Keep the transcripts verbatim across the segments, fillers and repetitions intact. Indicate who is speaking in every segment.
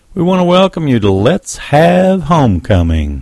Speaker 1: We want to welcome you to Let's Have Homecoming.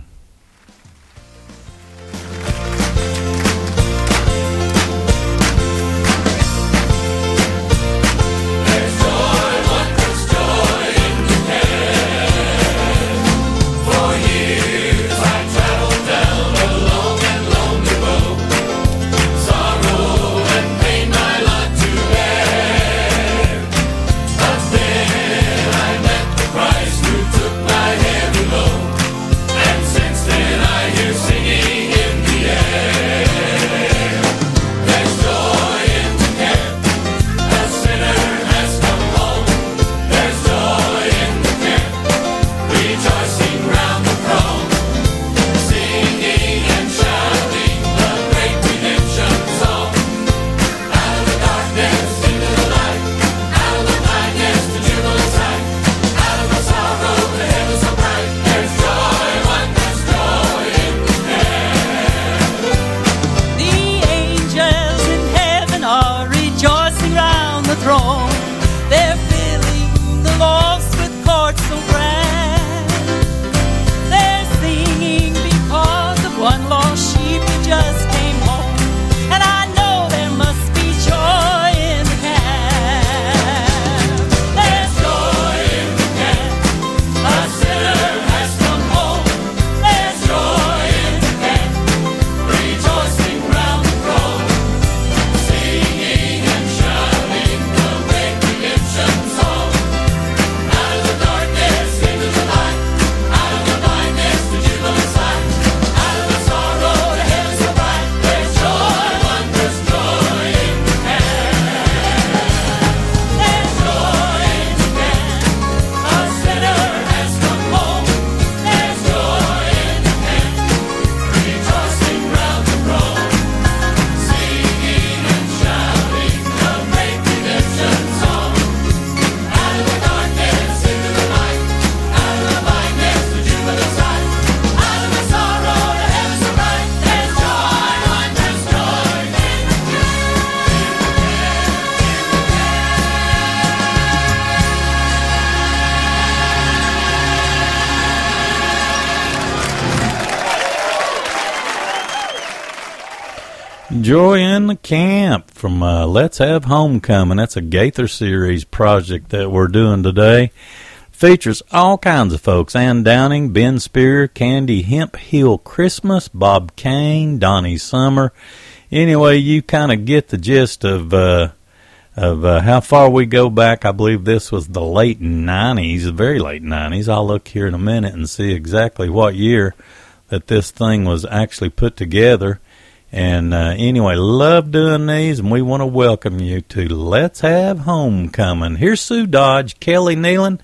Speaker 1: Joy in the Camp from uh, Let's Have Homecoming. That's a Gaither Series project that we're doing today. Features all kinds of folks. Ann Downing, Ben Spear, Candy Hemp Hill Christmas, Bob Kane, Donnie Summer. Anyway, you kind of get the gist of uh, of uh, how far we go back. I believe this was the late nineties, the very late nineties. I'll look here in a minute and see exactly what year that this thing was actually put together. And uh, anyway, love doing these, and we want to welcome you to Let's Have Homecoming. Here's Sue Dodge, Kelly Nealon,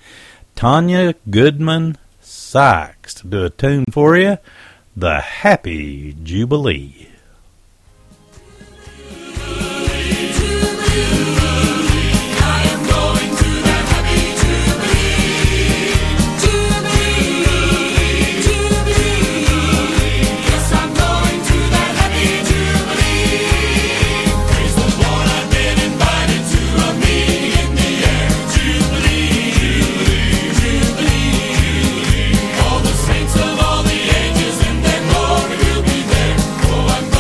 Speaker 1: Tanya Goodman Sykes to do a tune for you, The Happy Jubilee.
Speaker 2: Saints of all the ages and their glory will be there. Oh, I'm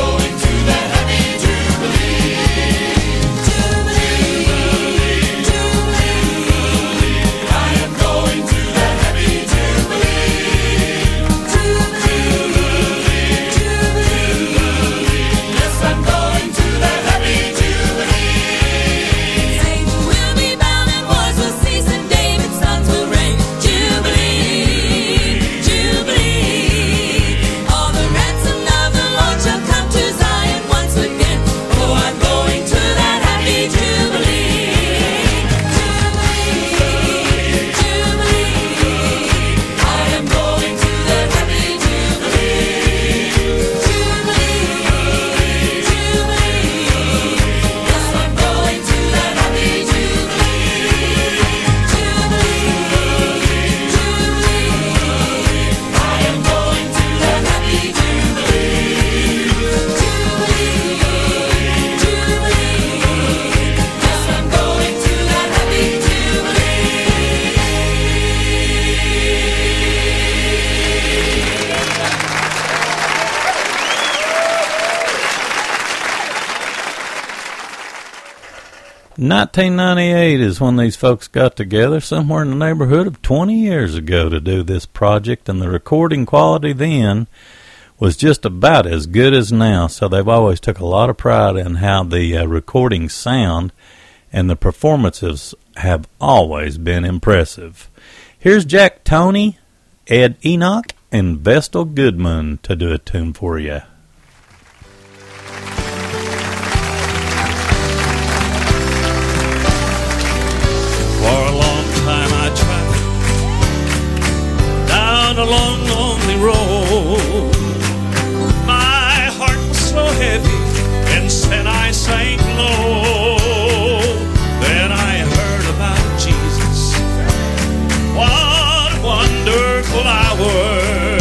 Speaker 1: nineteen ninety-eight is when these folks got together, somewhere in the neighborhood of twenty years ago, to do this project, and the recording quality then was just about as good as now, so they've always took a lot of pride in how the uh, recordings sound, and the performances have always been impressive. Here's Jack Toney, Ed Enoch, and Vestal Goodman to do a tune for you.
Speaker 2: For a long time I traveled down a long, lonely road. My heart was so heavy, and sin I sank low. Then I heard about Jesus. What a wonderful hour.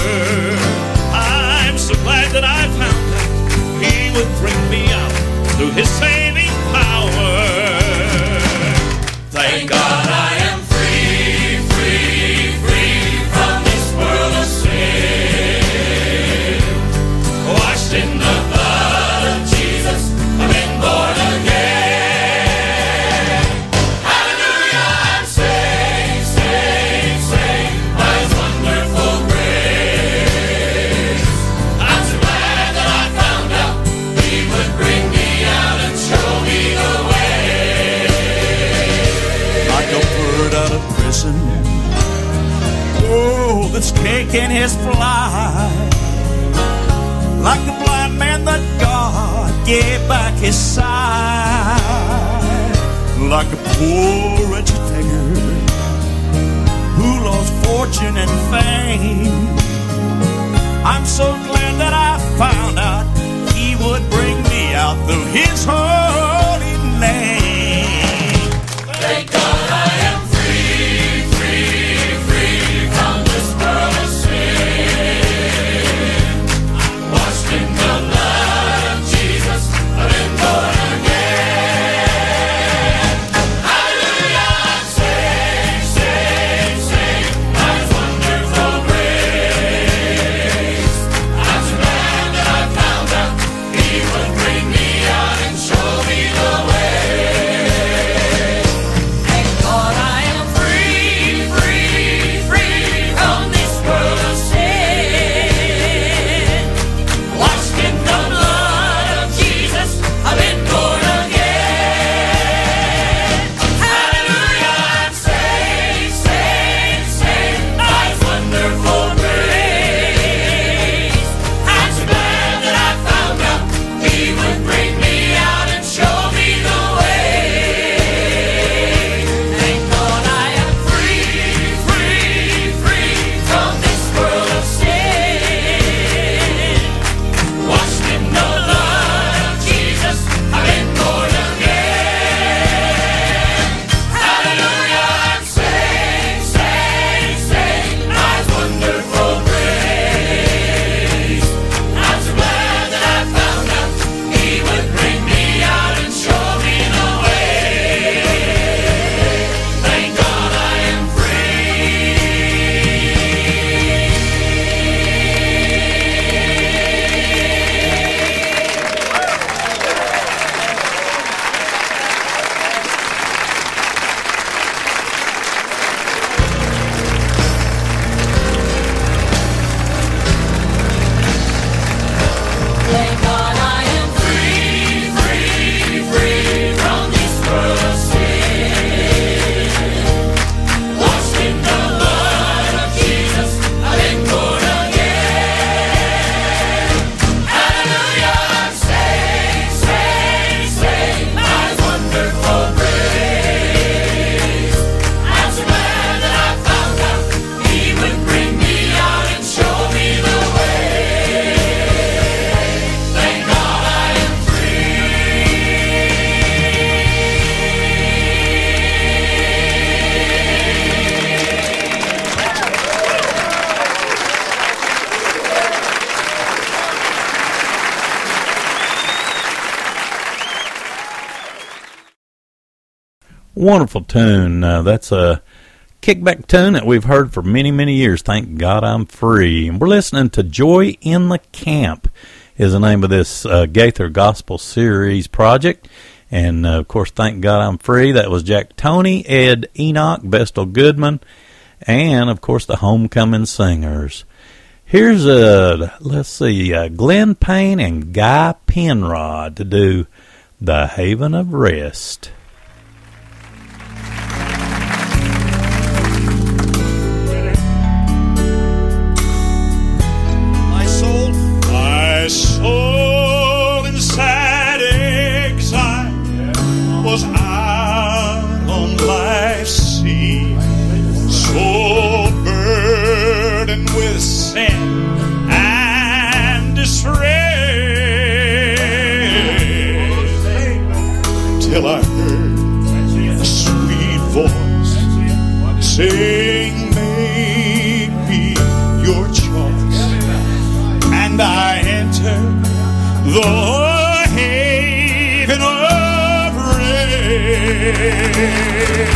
Speaker 2: I'm so glad that I found out He would bring me out through His saving power. Thank God I am free, free, free from this world of sin. Washed in the blood of Jesus, I've been born again. Hallelujah, I'm saved, saved, saved by His wonderful grace. I'm so glad that I found out He would bring me out and show me the way. Like a bird out of prison, oh, that's taking his flight. Like the blind man that God gave back His sight. Like a poor wretched beggar who lost fortune and fame. I'm so glad that I found out He would bring me out through His holy name. Thank God I am free, free, free from this world of sin. Washed in the blood of Jesus, I've been born again. Hallelujah, I'm saved, saved, saved by His wonderful grace. I'm so glad that I found out He would bring me out and show me the way. Thank God I am free, free, free from this world of sin. Washed in the blood of Jesus, I've been born again. Hallelujah, I'm saved, saved, saved by His wonderful grace. I'm so glad that I found out He would bring me out and show me the way. Thank God I am free, free, free from this world of sin. Washed in the blood of Jesus, I've been born again. Hallelujah, I'm saved, saved, saved by His wonderful grace. I'm so glad that I found out He would bring me out and show me the way. Thank God I am Thank God I am free, free, free from this world of sin. Washed in the blood of Jesus, I've been born again. Hallelujah, I'm saved, saved, saved by His wonderful grace. I'm so glad that I found out He would bring me out and show me the way. Thank God I am
Speaker 1: Wonderful tune. Uh, that's a kickback tune that we've heard for many, many years. Thank God I'm free. And we're listening to Joy in the Camp is the name of this uh, Gaither Gospel Series project. And, uh, of course, Thank God I'm Free. That was Jack Tony, Ed Enoch, Bestel Goodman, and, of course, the Homecoming Singers. Here's, uh, let's see, uh, Glenn Payne and Guy Penrod to do The Haven of Rest.
Speaker 2: My soul, my soul in sad exile was out on life's sea, so burdened with sin and distress, till I heard a sweet voice saying, "Make me your choice," and I entered the haven of rest.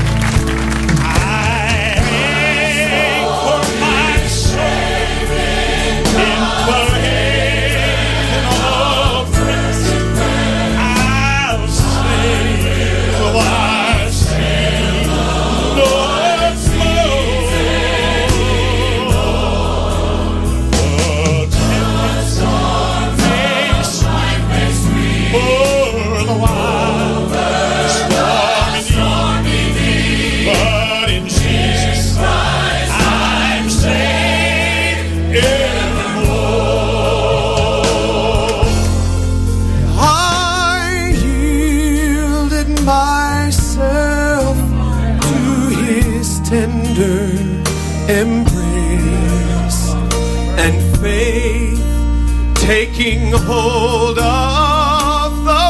Speaker 3: Embrace and faith taking hold of the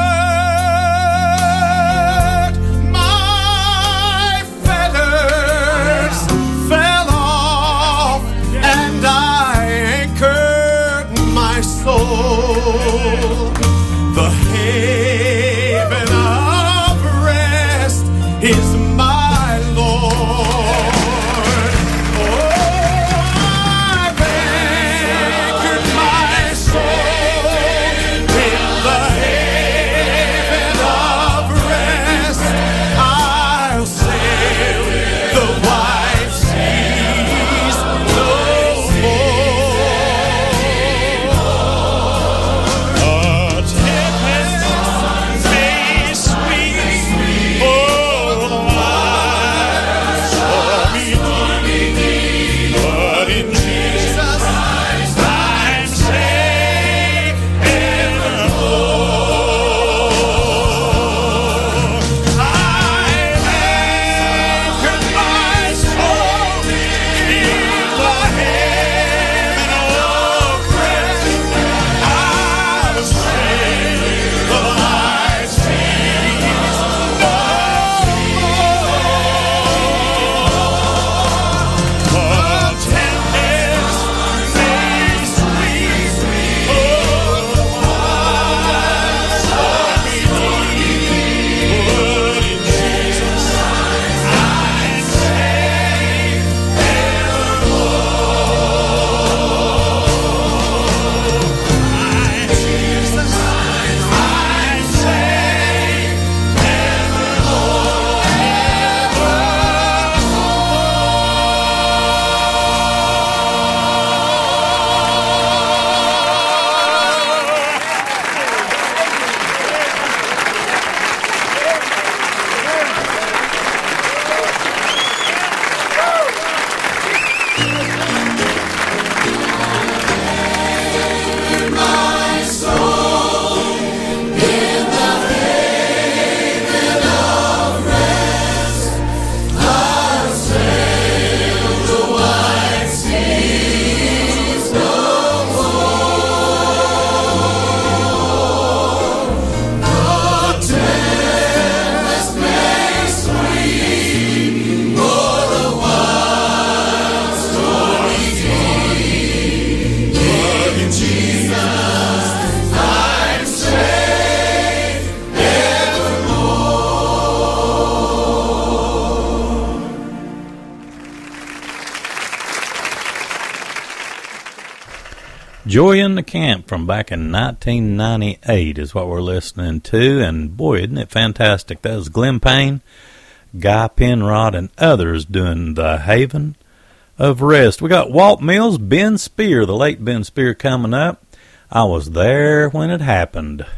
Speaker 3: word, my fetters fell off and I anchored my soul. The haven of rest is my Lord. In
Speaker 1: Joy in the Camp from back in nineteen ninety-eight is what we're listening to, and boy, isn't it fantastic. That was Glenn Payne, Guy Penrod, and others doing The Haven of Rest. We got Walt Mills, Ben Spear, the late Ben Spear, coming up. I was there when it happened.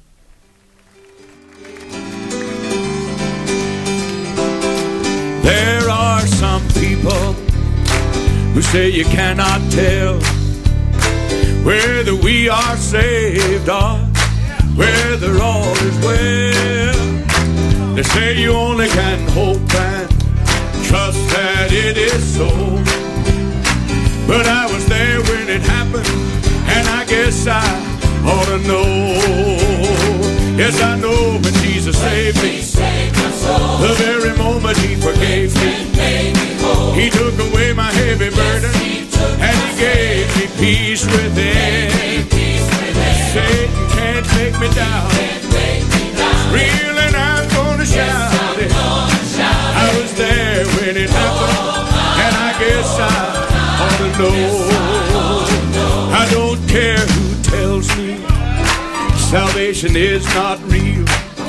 Speaker 2: There are some people who say you cannot tell whether we are saved or whether all is well. They say you only can hope and trust that it is so. But I was there when it happened, and I guess I ought to know. Yes, I know when Jesus saved me, the very moment He forgave me, He took away my heavy burden, and He gave me peace within. Satan can't take me down, real, and I'm gonna shout it. I was there when it happened, and I guess I ought to know. I don't care who tells me salvation is not real,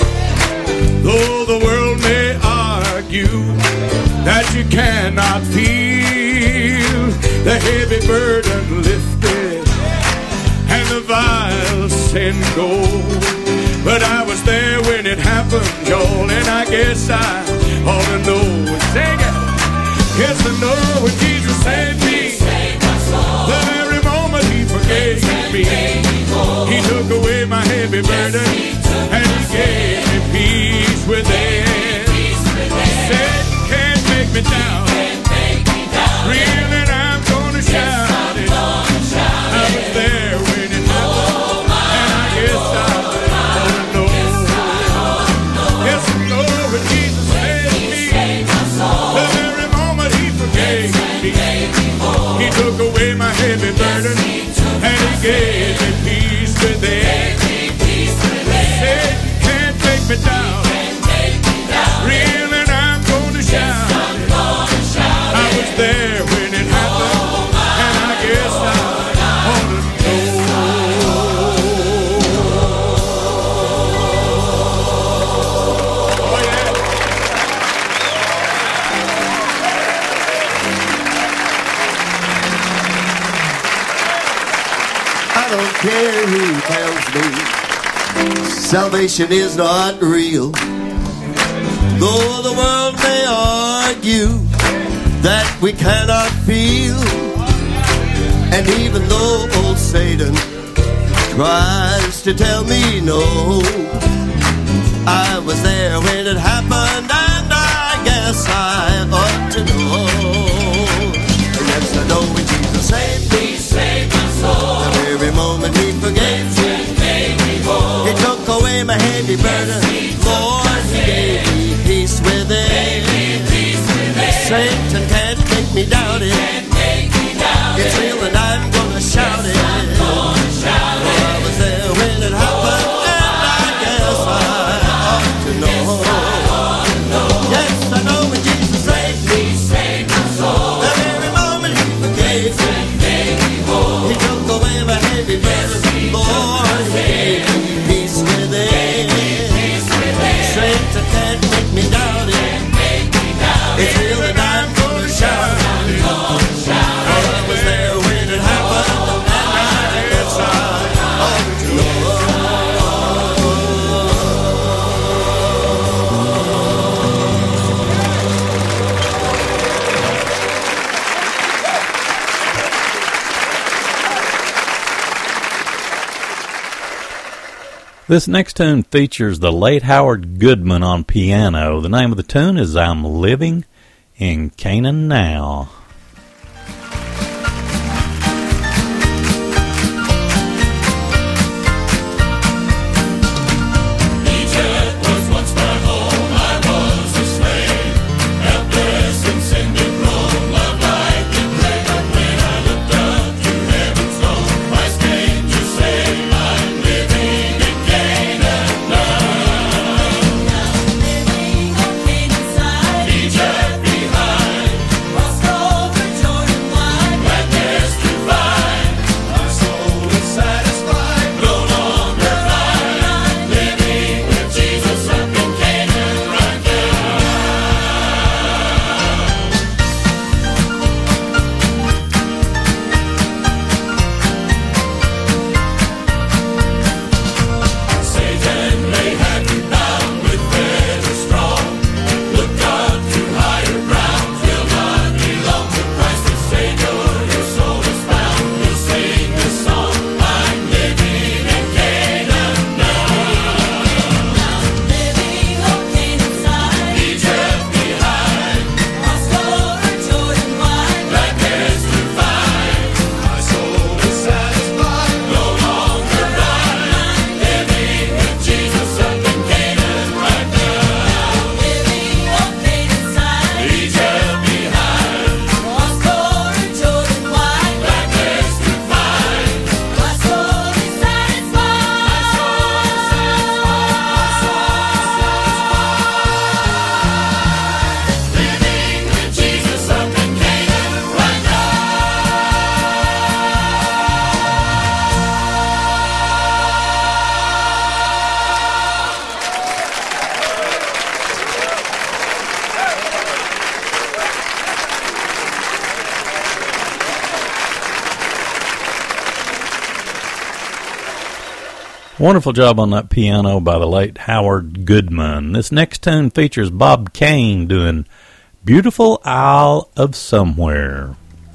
Speaker 2: though the world may argue that you cannot feel the heavy burden lifted and the vile sin go. But I was there when it happened, Joel, and I guess I ought to know. Sing it! Yes, I know when Jesus saved me, the very moment He forgave me, He took away my heavy burden, and He gave me peace within. Satan can't make me down, real, and I'm gonna shout it. I was there when it happened, and I guess I ought to know. Yes, I know when Jesus saved me, the very moment He forgave me, He took away my heavy burden, and He gave me peace within. Satan can't take me down, real, and I'm gonna shout it. I was there when it happened, and I guess I ought to know. Oh yeah.
Speaker 3: I don't care who tells me salvation is not real, though the world may argue that we cannot feel. And even though old Satan tries to tell me no, I was there when it happened, and I guess I ought to know. Yes, I know when Jesus saved me, saved my soul, the very moment He forgave me, He took away my heavy burden, Lord, He gave me peace within. Satan can't make me doubt it, it's real and I'm gonna shout it. For I was there when it happened, and I guess I ought to know. Yes, I know when Jesus saved me, the very moment He forgave me, He took away my heavy burden, Lord, He gave me peace within. Satan can't make me doubt it, it's real and I'm gonna shout it. For I was there when it happened, and I guess I ought to know.
Speaker 1: This next tune features the late Howard Goodman on piano. The name of the tune is I'm Living in Canaan Now.
Speaker 4: Egypt behind, Moscow
Speaker 1: Wonderful job on that piano by the late Howard Goodman. This next tune features Bob Kane doing Beautiful Isle of Somewhere.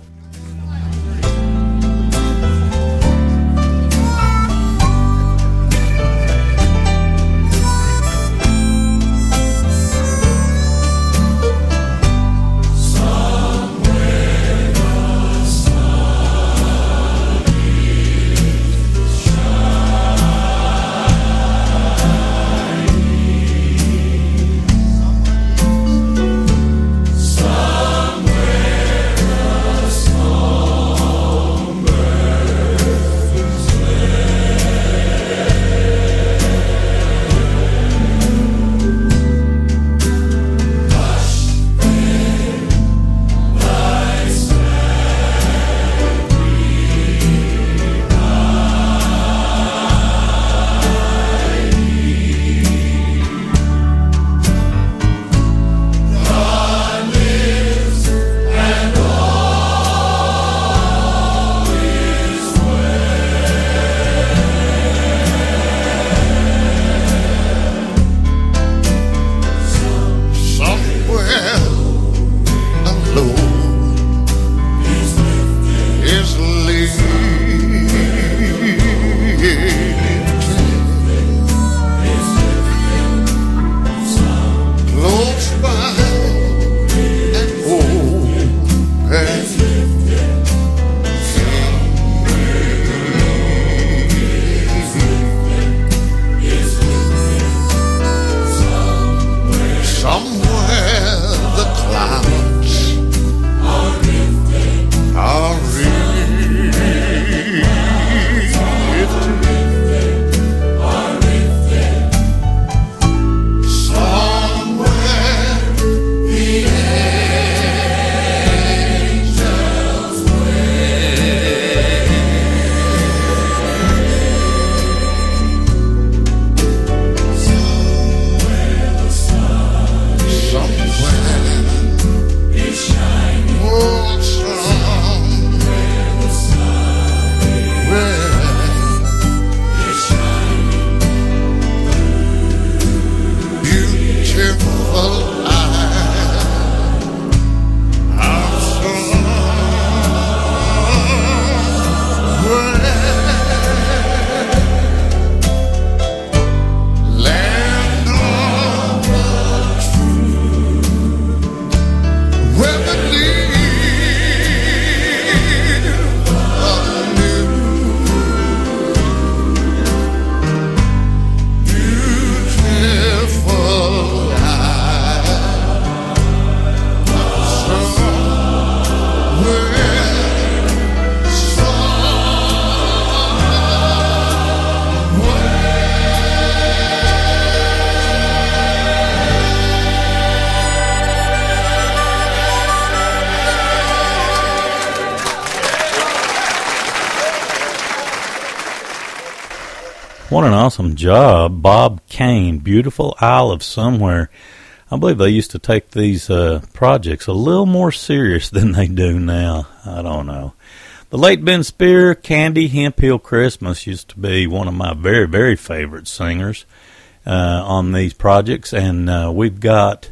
Speaker 1: What an awesome job, Bob Kane, Beautiful Isle of Somewhere. I believe they used to take these uh, projects a little more serious than they do now. I don't know. The late Ben Spear, Candy Hemphill Christmas used to be one of my very, very favorite singers uh, on these projects, and uh, we've got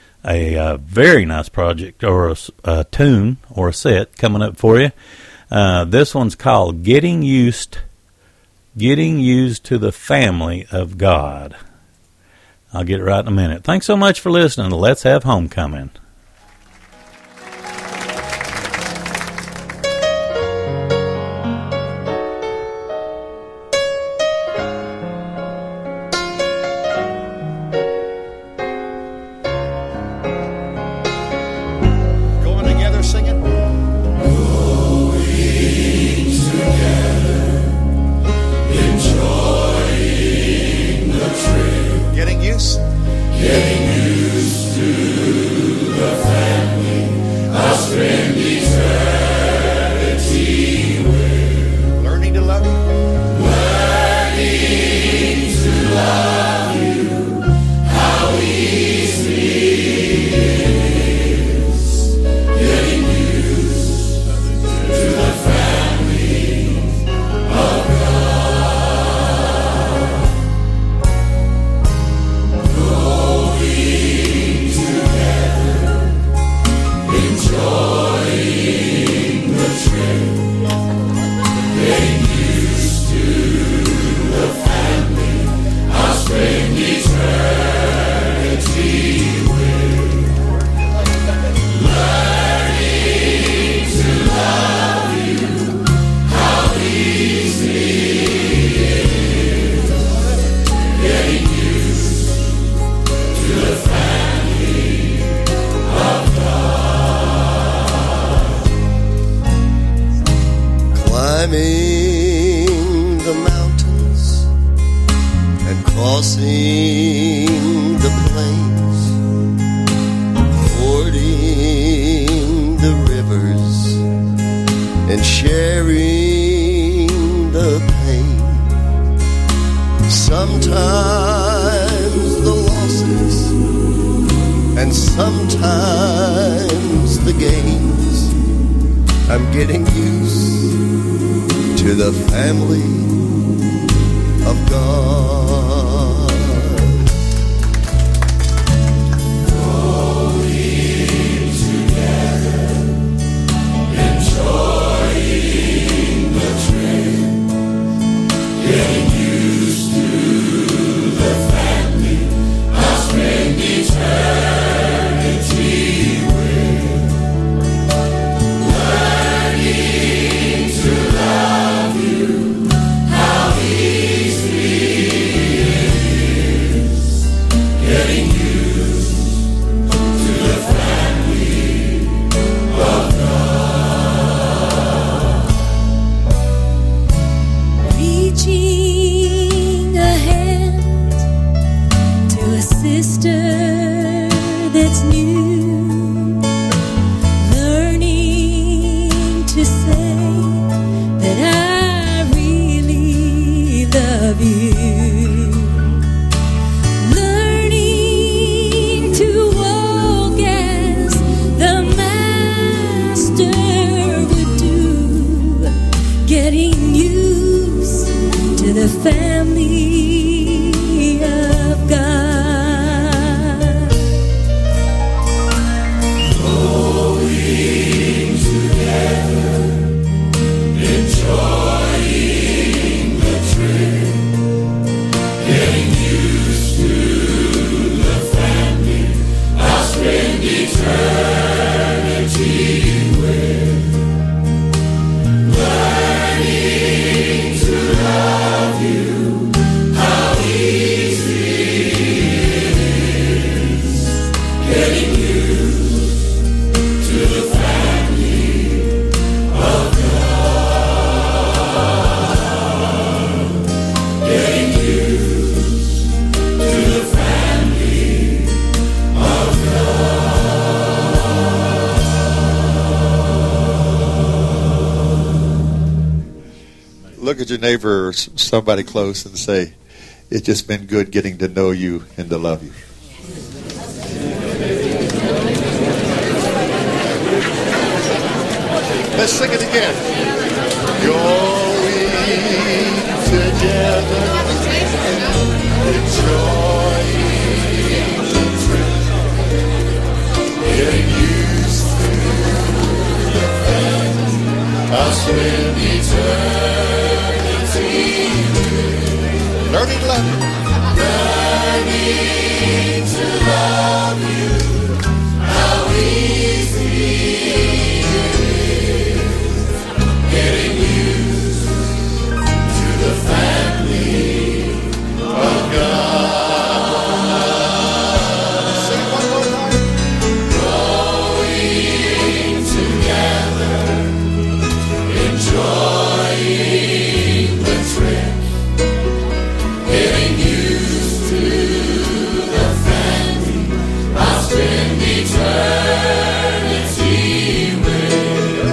Speaker 1: a, a very nice project or a, a tune or a set coming up for you. Uh, this one's called Getting Used Getting Used to the Family of God. I'll get it right in a minute. Thanks so much for listening to Let's Have Homecoming.
Speaker 4: Going together, singing. Getting used.
Speaker 5: Getting used to
Speaker 3: crossing the plains, fording the rivers, and sharing the pain. Sometimes the losses, and sometimes the gains. I'm getting used to the family of God. Growing together, enjoying the trip, getting used to the family I'll spend eternity with, learning to love you, how easy it is, getting used to the family of God.
Speaker 5: Reaching a hand to a sister that's new, learning to say that I really love you, learning to walk as the Master would do, getting used to the family of God.
Speaker 3: Growing together, enjoying the trip, getting used to the family I'll spend eternity with, learning to love you, how easy it is, getting used to the family of God, getting used to the family of God.
Speaker 4: Look at your neighbor or s- somebody close and say, it's just been good getting to know you and to love you. Let's sing it again. Going together, enjoying the trip, getting used to the family I'll spend eternity with, learning to love you, learning to love you, how easy it is, getting used to the family of God. Sing it one more time. Growing together, enjoying the trip, getting used to the family I'll spend eternity with,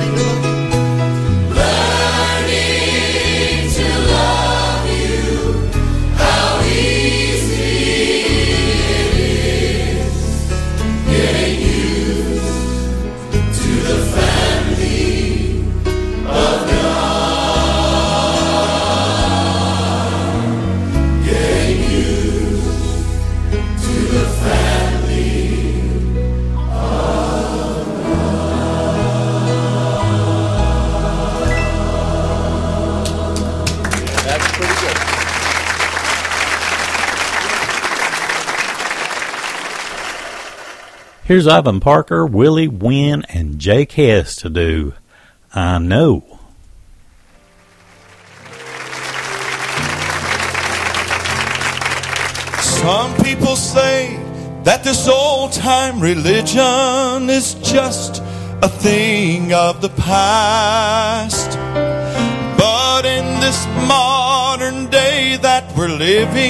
Speaker 4: learning to love you, how easy it is, getting used to the family of God, getting used to the family of God. That's pretty good.
Speaker 1: Here's Ivan Parker, Willie Wynn, and Jake Hess to do I Know.
Speaker 2: Some people say that this old-time religion is just a thing of the past. But in this modern day that we're living,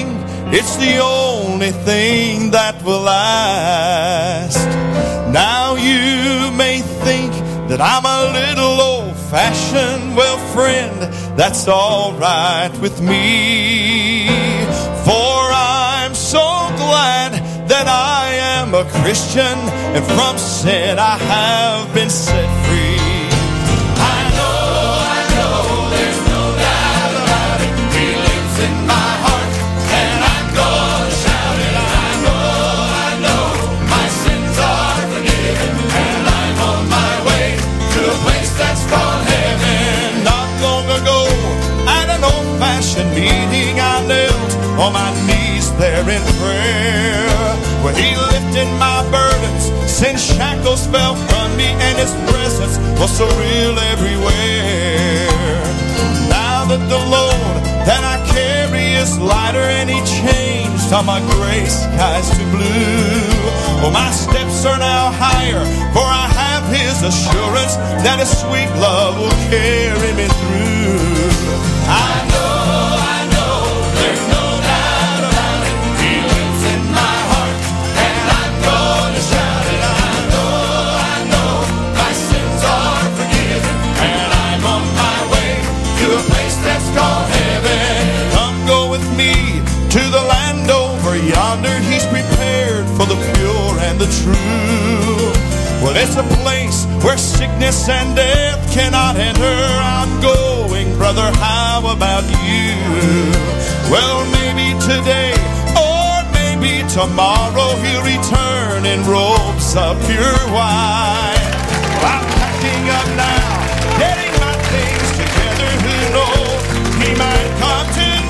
Speaker 2: It's the only thing that will last. Now you may think that I'm a little old-fashioned. Well, friend, that's all right with me. For I'm so glad that I am a Christian, and from sin I have been set free. I know, I know, there's no doubt about it. He lives in my heart, and I'm gonna shout it. I know, I know, my sins are forgiven, and I'm on my way to a place that's called heaven. Not long ago, at an old-fashioned meeting, I knelt on my knees there in prayer, where he lifted my burdens, sin shackles fell from me, and his presence was so real everywhere. Now that the load that I carry is lighter, and he changed all my gray skies to blue. Oh, my steps are now higher, for I have his assurance that his sweet love will carry me through. I know, I know, there's no doubt about it. He lives in my heart, and I'm gonna shout it. I know, I know, my sins are forgiven, and I'm on my way to a place that's called heaven. Come go with me to the land over yonder. He's prepared for the pure and the true. Well, it's a place where sickness and death cannot enter. I'm going, brother, how about you? Well, maybe today or maybe tomorrow he'll return in robes of pure white. Well, I'm packing up now, getting my things together. Who knows, he might come tonight.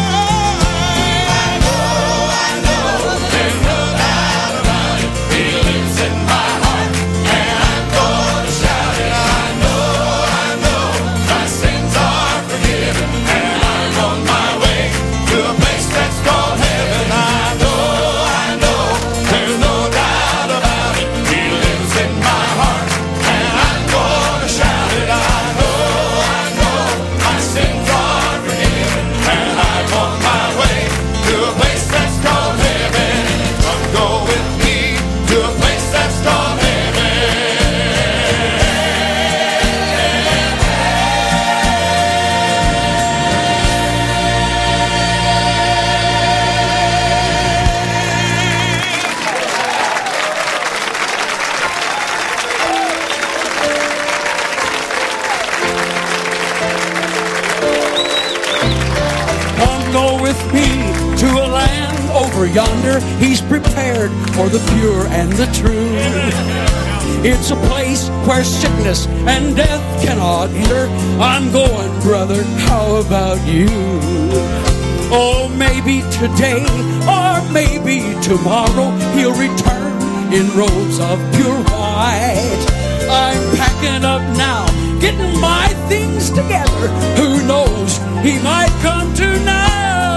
Speaker 2: I know, I know, there's no doubt about it. He lives in my heart, and I'm gonna shout it. I know, I know, my sins are forgiven, and I'm on my way to a place that's called heaven. I know, I know, there's no doubt about it. He lives in my heart, and I'm gonna shout it. I know, I know, my sins are forgiven, and I'm on my way to a place that's called heaven. Come go with me to a place that's called heaven.
Speaker 6: Come go with me to a land over yonder. He's prepared for the pure and the true. It's a place where sickness and death cannot enter. I'm going, brother, how about you? Oh, maybe today or maybe tomorrow he'll return in robes of pure white. I'm packing up now, getting my things together. Who knows, he might come tonight.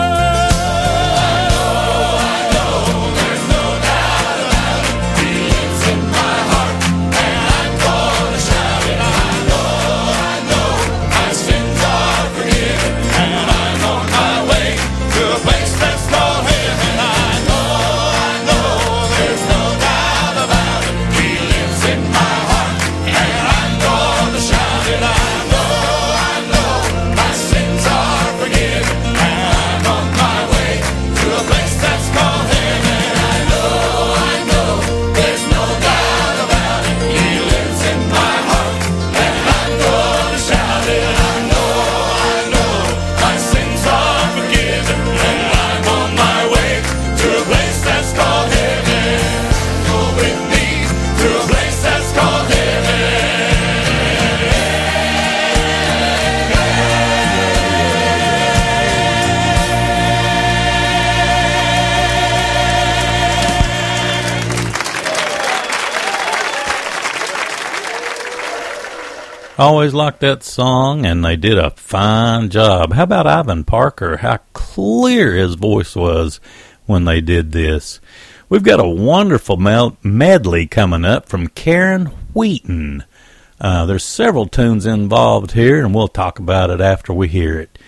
Speaker 1: Always liked that song, and they did a fine job. How about Ivan Parker? How clear his voice was when they did this. We've got a wonderful medley coming up from Karen Wheaton. Uh, there's several tunes involved here, and we'll talk about it after we hear it.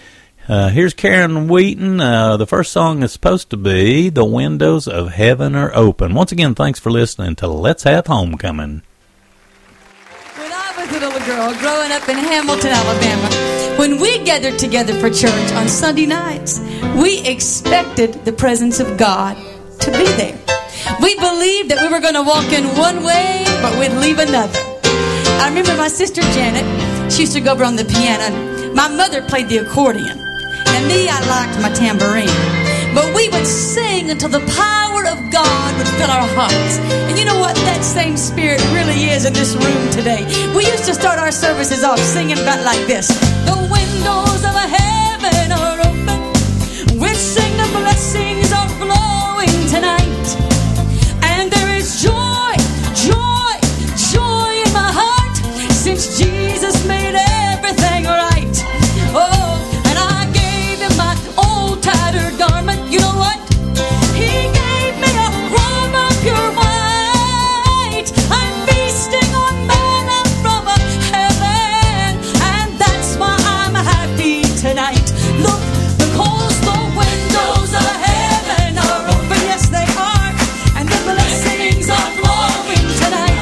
Speaker 1: Uh, here's Karen Wheaton. Uh, the first song is supposed to be The Windows of Heaven Are Open. Once again, thanks for listening to Let's Have Homecoming.
Speaker 7: When I was a little girl growing up in Hamilton, Alabama, when we gathered together for church on Sunday nights, we expected the presence of God to be there. We believed that we were going to walk in one way, but we'd leave another. I remember my sister Janet, she used to go over on the piano. My mother played the accordion, and me, I liked my tambourine. But we would sing until the power of God would fill our hearts. And you know what that same spirit really is in this room today. We used to start our services off singing about like this. The windows of heaven are open. We sing the blessings are flowing tonight. And there is joy, joy, joy in my heart since Jesus made everything right. Oh, and I gave him my old tattered garment. You know what? He gave me a robe of pure white. I'm feasting on manna from heaven, and that's why I'm happy tonight. Look, because the windows of heaven are open. Yes, they are. And the blessings are flowing tonight.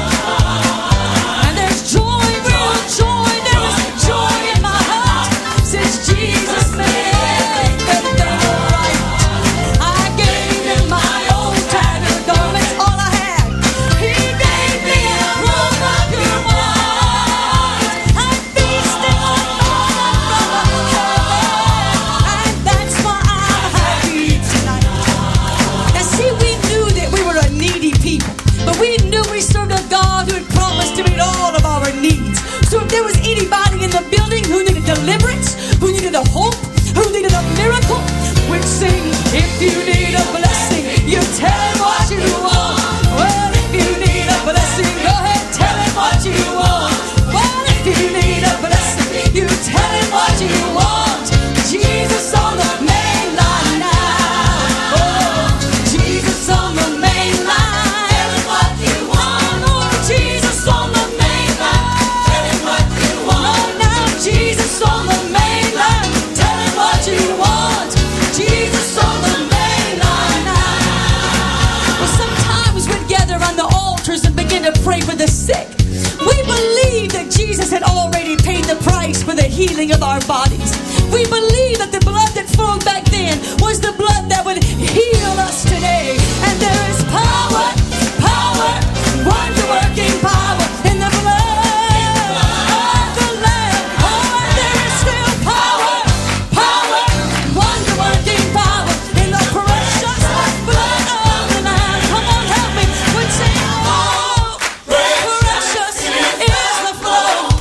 Speaker 7: And there's joy, real joy. There's joy in my heart since Jesus made everything right. I gave him my old tattered garments, all I had. He gave me a robe of pure white. I'm feasting on manna from heaven, and that's why I'm happy tonight. Now see, we knew that we were a needy people, but we knew we served a God who had promised to meet all of our needs. So if there was anybody in the building who needed deliverance, who needed a hope, who needed a miracle, we'd sing, if you need a blessing, you tell him what you want. Well, if you need a blessing, go ahead, tell him what you want. Well, if you need a blessing, you tell him what you want. Jesus on the main line now. Oh, Jesus on the main line. Tell him what you want. Oh, Jesus on the main line. Tell him what you want. Oh, now Jesus on the main line. Tell him what you want. Jesus on the main line now. Well, sometimes we'd gather on the altars and begin to pray for the sick. We believe that Jesus had already paid the price for the healing of our bodies. We believe that the blood that flowed back then was the blood that would heal us today. And there is power, power, wonder-working power in the blood of the Lamb. Oh, and there is still power, power, wonder-working power in the precious blood of the Lamb. Come on, help me. We'd say, oh, precious is the flow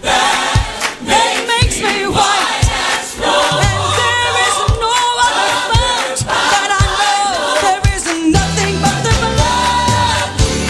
Speaker 7: that makes me white. And there is no other fount that I know. There is nothing but the blood.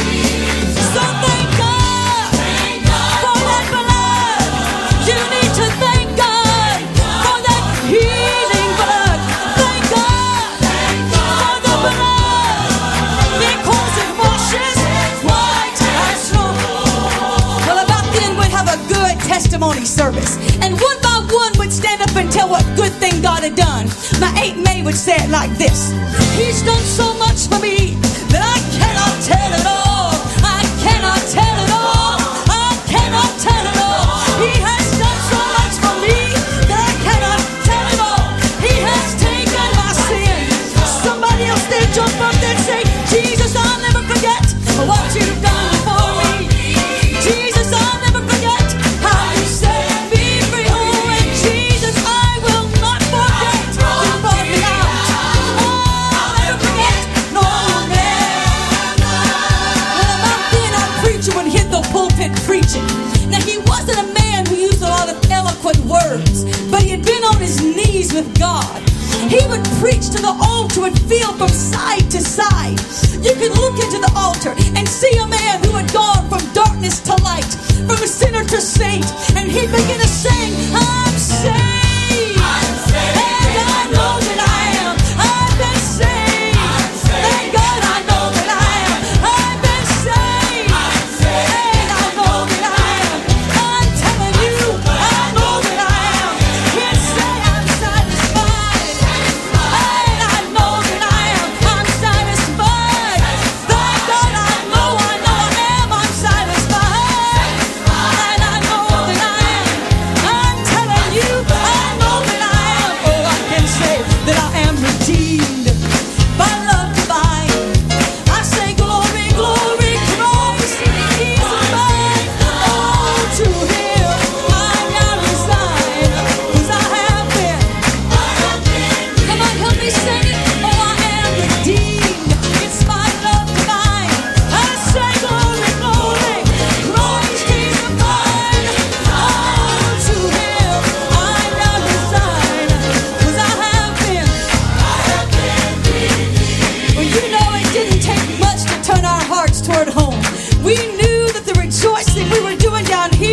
Speaker 7: So thank God for that blood. You need to thank God for that healing blood. Thank God for the blood because it washes white as snow. Well, about then we'd have a good testimony service, and one by one would stand up and tell what good thing God had done. My Aunt May would say it like this: He's done so much for me that I cannot tell it all. I cannot tell it all. I cannot tell it all. He has done so much for me that I cannot tell it all. He has taken my sin. Somebody else there jump up there and say, Jesus, I'll never forget what you've done for me. Jesus, I'll never forget how you set me free. Oh, and Jesus, I will not forget you brought me out. Oh, I'll never forget, no, I'll never. Well, about then our preacher would hit the pulpit preaching. Now, he wasn't a man who used a lot of eloquent words, but he had been on his knees with God. He would preach to the altar and feel from side to side. You could look into the altar and see a man who had gone from darkness to light, from a sinner to saint, and he'd begin to sing, I'm saved, I'm saved. And I know that I am. I've been saved. I'm saved. Thank God I know that I am. I've been saved. I'm saved. And I know that I am. I'm telling you, I know that I am. Can't say I'm satisfied.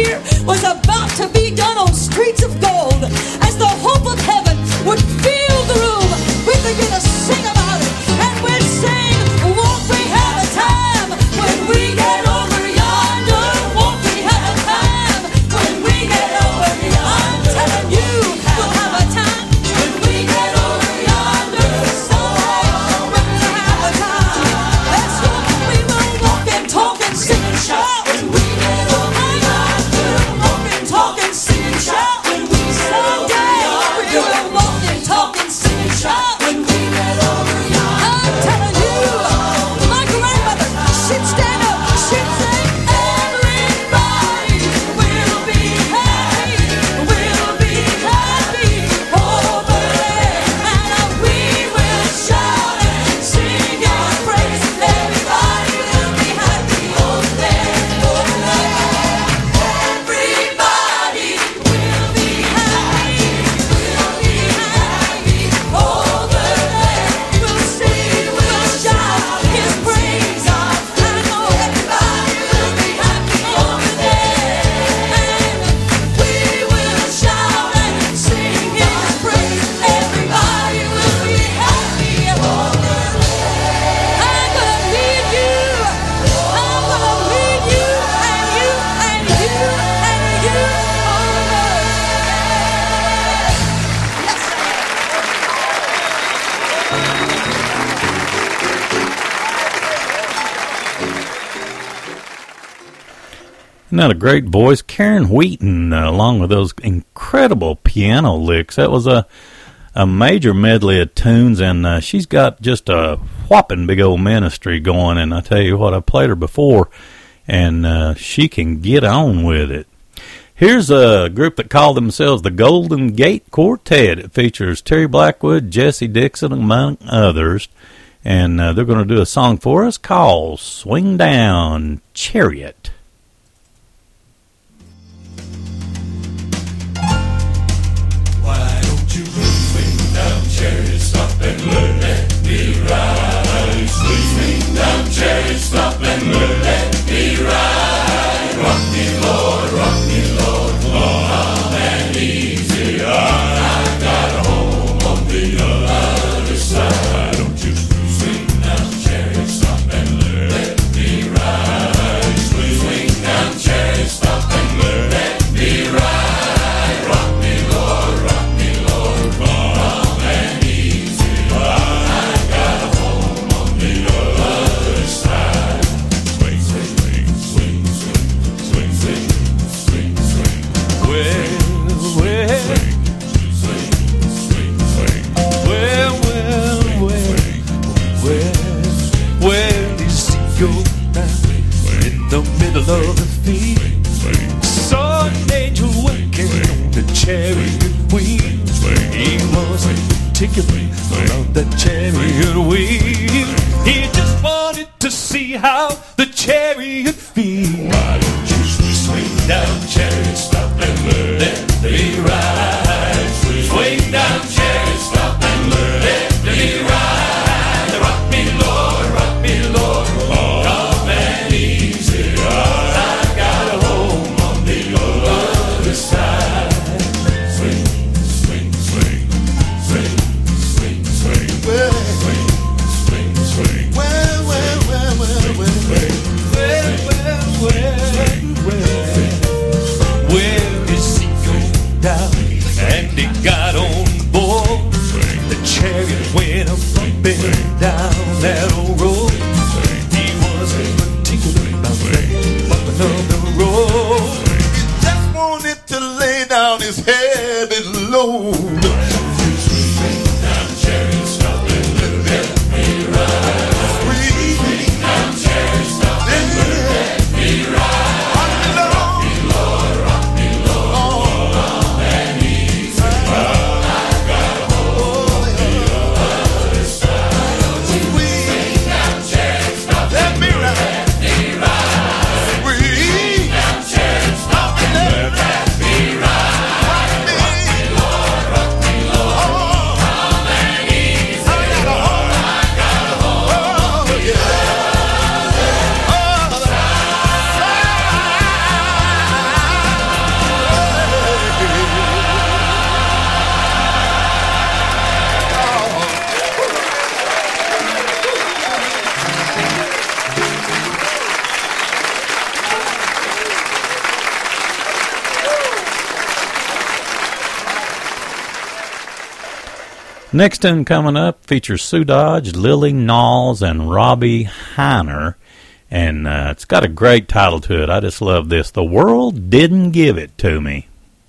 Speaker 7: year was about to be done on streets of gold. As the hope of heaven would fill the room, we begin to sing about it. And we'd sing, won't we have a time when we get over yonder? Won't we have a time when we get over yonder? I'm telling you, we'll have a time when we get over yonder. Someday we're gonna have a time. That's what we will walk and talk and sing and shout when we get over yonder. Walk and talk and sing and shout when we someday we will walk and talk and sing and shout when we get over yonder. I'm telling you, my grandmother, she'd stand up, she'd say, everybody will be happy, will be happy over there, and we will shout and sing your praise. Everybody will be happy over there, over there. Everybody will be happy, will be happy over there. We'll sing, we'll shout His praise. I know everybody will be happy over there, and we will shout and sing His praise. Everybody will be happy over there. I'm gonna lead you. I'm gonna lead you and you and you and you over there. Yes, sir.
Speaker 1: Isn't that a great voice? Karen Wheaton, uh, along with those incredible piano licks. That was a a major medley of tunes, and uh, she's got just a whopping big old ministry going. And I tell you what, I played her before, and uh, she can get on with it. Here's a group that call themselves the Golden Gate Quartet. It features Terry Blackwood, Jesse Dixon, among others, and uh, they're going to do a song for us called Swing Down Chariot.
Speaker 2: Why don't you swing down, chariot, stop and let me ride? Swing down, chariot, stop and let me ride. Rock me, Lord, rock me, Lord, calm and easy. I got a home on the other side. Why don't you swing down, chariot, stop and let me ride? Swing down, chariot, stop and let me ride. Rock me, Lord, rock me, Lord, calm and easy. I got a home on the other side. Swing, swing, swing, swing, swing, swing, swing, swing. Well, well, swing, swing, swing. Well, well, well, well, where does he go now? In the middle of the field, saw an angel working on the chariot wheel. He wasn't particular about the chariot wheel. He just wanted to see how the chariot feels. Why don't you swing down, chariot, stop and let me ride? Swing down, chariot, stop and let me ride. Rock me, Lord, rock me, Lord, calm and easy. I got a home on the other side. Swing, swing, swing, swing, swing, swing. Well, swing, swing, swing. Well, well, well, well, well, well, well, well, well. Where does he go down? And he got on board. The chariot went up and down that old road. He wasn't particular about that bumping up the road. He just wanted to lay down his heavy load. Swing down, chariot, stop and let me ride. Swing down, chariot, stop and let me ride. Rock me, Lord, rock me, Lord, calm and easy. I got a hold on the other side. Swing down, chariot, stop and let me ride. Swing down, chariot, stop and let me ride. Rock me, Lord, rock me.
Speaker 1: Next tune coming up features Sue Dodge, Lily Knowles, and Robbie Heiner. And uh, it's got a great title to it. I just love this. The World Didn't Give It To Me.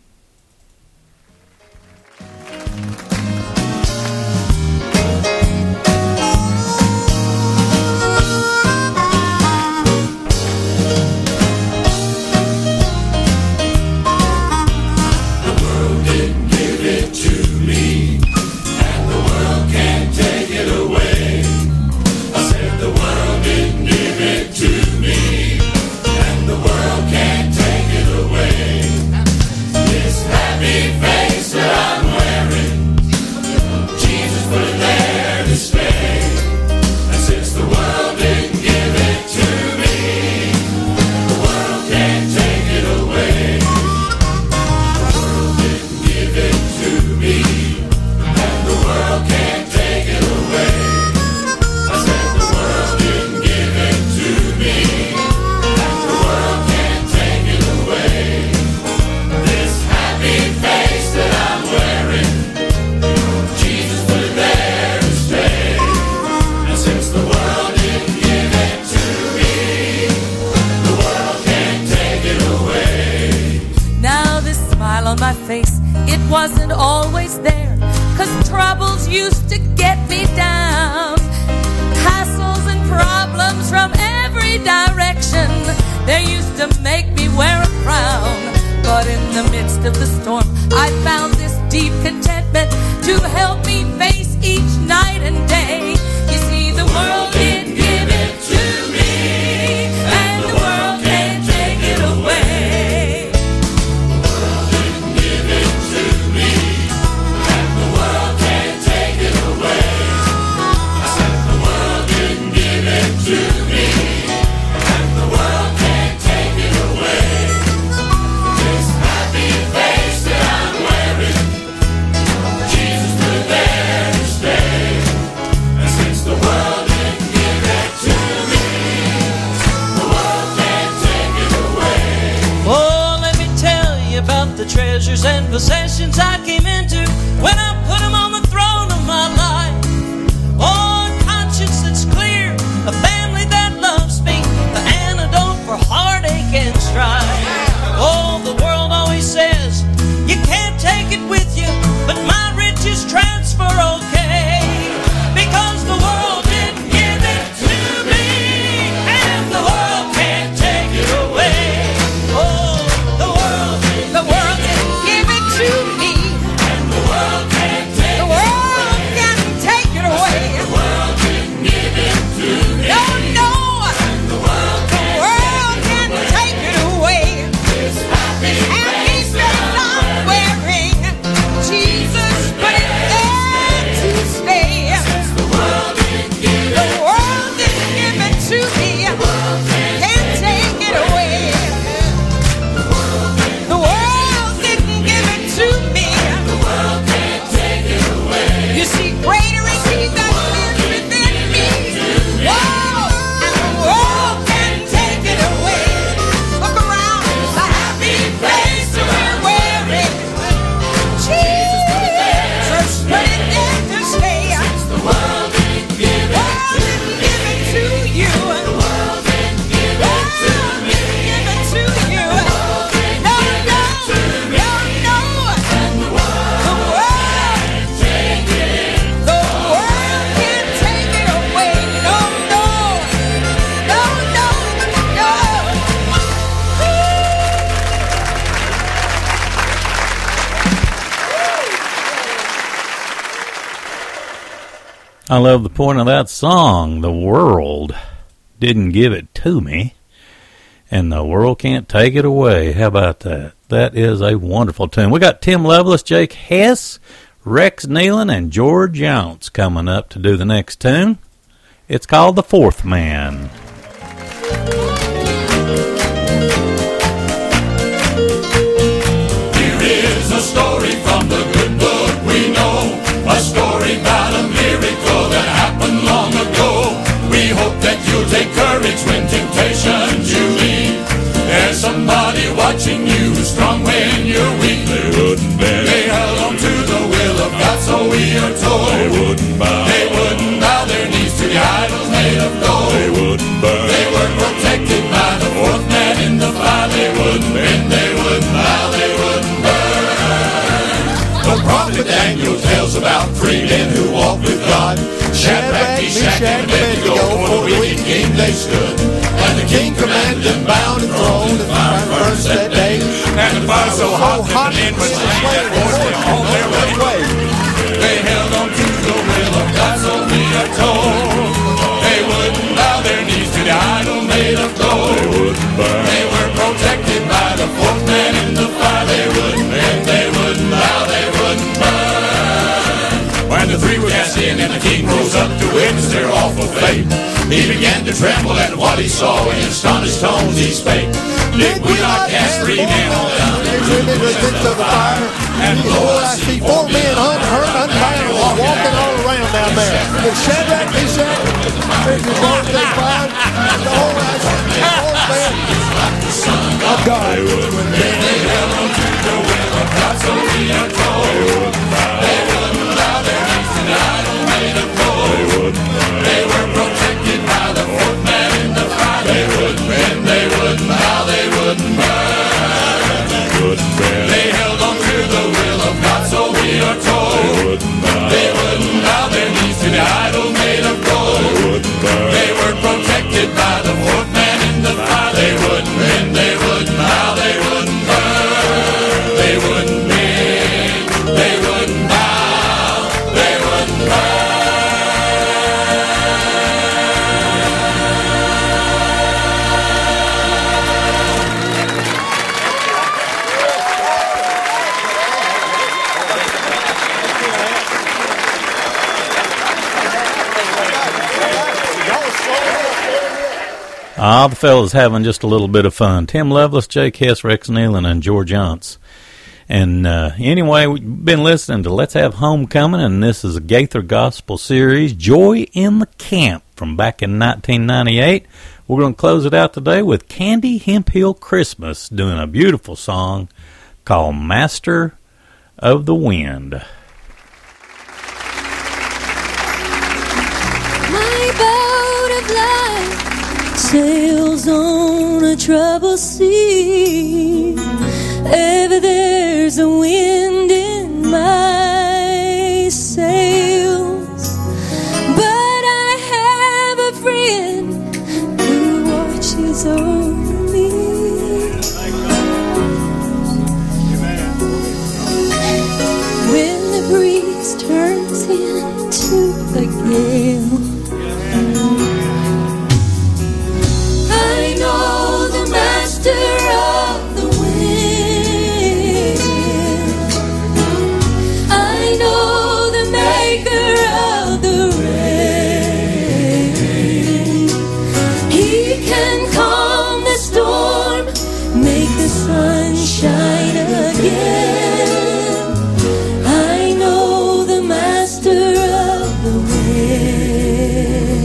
Speaker 8: Wasn't always there, 'cause troubles used to get me down. Hassles and problems from every direction, they used to make me wear a frown. But in the midst of the storm, I found this deep contentment to help me face each night and day. You see, the world didn't give it to me, and the world can't take it away. The treasures and possessions I came into when I put them on the throne of my life. Oh, a conscience that's clear, a family that loves me, the antidote for heartache and strife. Oh, the world always says you can't take it with you, but my riches transfer okay, because the world didn't give it to me, and the world can't take it away. Oh, the world, the world to me, and the world can't take the world can't take it away. The world didn't give it to me. No, no, and the world can't, the world can't take it away. This happy face that I'm wearing, Jesus put it there to stay. Since the world didn't give it, the world didn't give it to me. The world can't take it away. The world didn't give it to me. The world can't take it away. You see, greater is He that lives within me. Whoa, and the world can't take it away. Look around, the happy face that we're wearing. Jesus, put it there to stay. The world didn't give it to you. The world didn't give it to me. Give it to you. No, no, no, no. And the world, the world can't take it. The world can't take it away. No, no, no, no, no.
Speaker 1: I love the point of that song. The world didn't give it to me, and the world can't take it away. How about that? That is a wonderful tune. We got Tim Lovelace, Jake Hess, Rex Nealon, and George Younce coming up to do the next tune. It's called The Fourth Man.
Speaker 2: Here is a story from the good book we know, a story about a miracle that happened long ago. We hope that you'll take courage when temptations you meet. There's somebody watching you, strong when you're weak. They wouldn't bear. They held on to the will of God, so we are told.
Speaker 9: Shadrach, Meshach, and Abednego, for the wicked king they stood. And the king commanded them bound and thrown, and fire burst that day.
Speaker 2: And the fire so hot that the men was slain and forced them on their way. They held on to the will of God, so we are told. They wouldn't bow their knees to the idol made of gold. They were protected by the fourth man in the fire. They wouldn't bend, they wouldn't bow, they wouldn't burn. When the three were cast in and the king rose up to witness their awful fate, he began to tremble at what he saw. In astonished tones he spake, did we not cast three men on down into the midst of the fire?
Speaker 9: And behold, I see four men unhurt, unbound, walking all around down there. The Shadrach, Meshach, and the both they fired. Behold, I see four men of God.
Speaker 2: They held on to the will of God, so we are told. They wouldn't bow their knees to the idol made of gold. They were protected by the fourth man in the fire. They wouldn't bend, they wouldn't bow, they wouldn't burn. They held on to the will of God, so we are told. They wouldn't bow their knees to the idol made of gold. They were protected by the fourth man in the fire. They wouldn't bend, they wouldn't bow, they wouldn't burn. They wouldn't bend, they wouldn't bow, they wouldn't burn.
Speaker 1: Ah, the fellas having just a little bit of fun. Tim Lovelace, Jake Hess, Rex Nealon, and George Yance. And uh, anyway, we've been listening to Let's Have Homecoming, and this is a Gaither Gospel series, Joy in the Camp, from back in nineteen ninety-eight. We're going to close it out today with Candy Hemphill Christmas doing a beautiful song called Master of the Wind.
Speaker 5: My boat of life sails on a troubled sea. Ever there's a wind in my sails, but I have a friend who watches over me. When the breeze turns into a gale, I know the master of the wind. I know the maker of the rain. He can calm the storm, make the sun shine again. I know the master of the wind.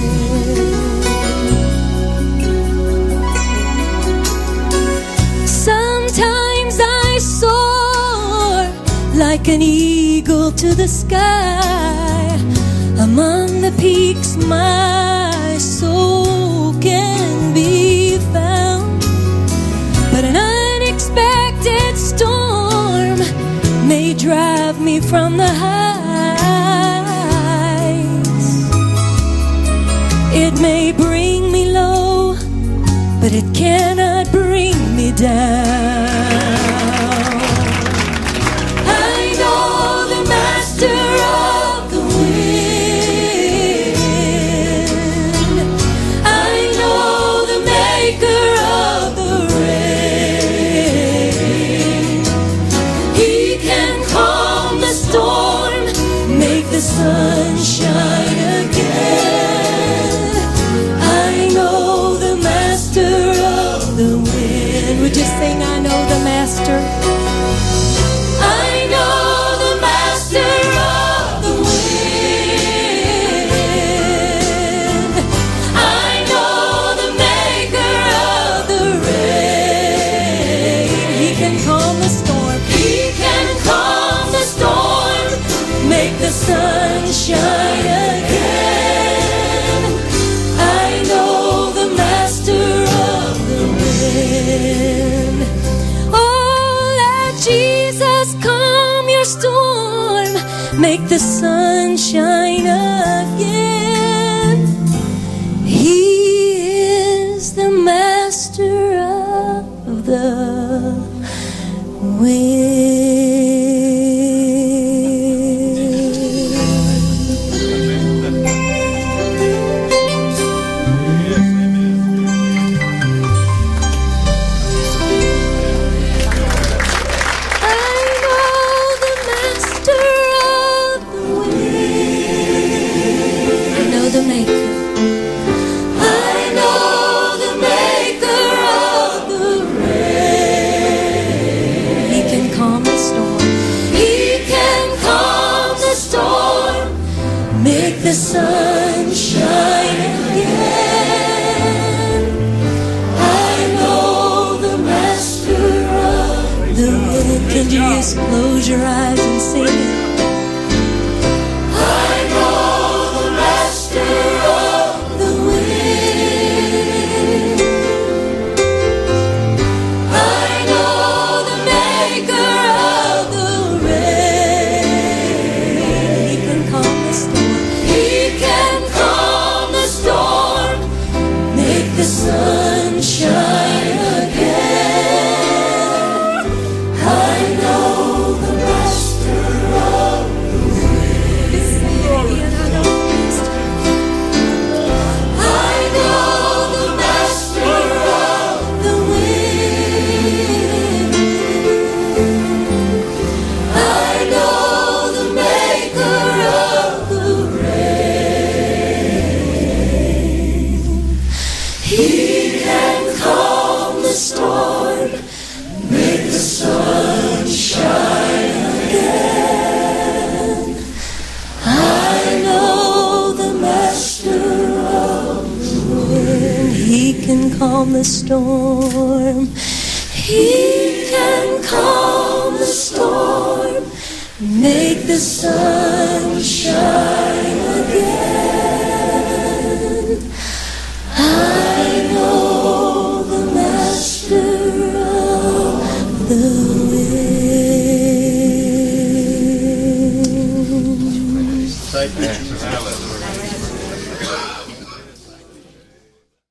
Speaker 5: Sometimes I soar like an eagle to the sky. Among the peaks my soul can be found, but an unexpected storm may drive me from the heights. It may bring me low, but it cannot bring me down. I know the master of the wind. I know the maker of the rain. He can calm the storm, make the sun shine again. I know the master of the wind. Would you sing, I know the master? I know the master of the wind. I know the maker of the rain. He can calm the storm. He can calm the storm, make the sun shine again. I know the master of the wind. Oh, let Jesus calm your storm, make the sun shine again. He is the master of the wind. The sun shine again. I know the master of the wind. Can you just close your eyes and sing it? I know the master of the wind. I know the maker of the rain. He can calm the storm. The sun shine again. I know the master of the wind. I know the master of the wind. I know the maker of the rain. He can calm the storm, make the sun shine again. I know the master of the wind. He can calm the storm. He can calm the storm, make the sun shine again. I know the master of the wind.
Speaker 9: Thank you.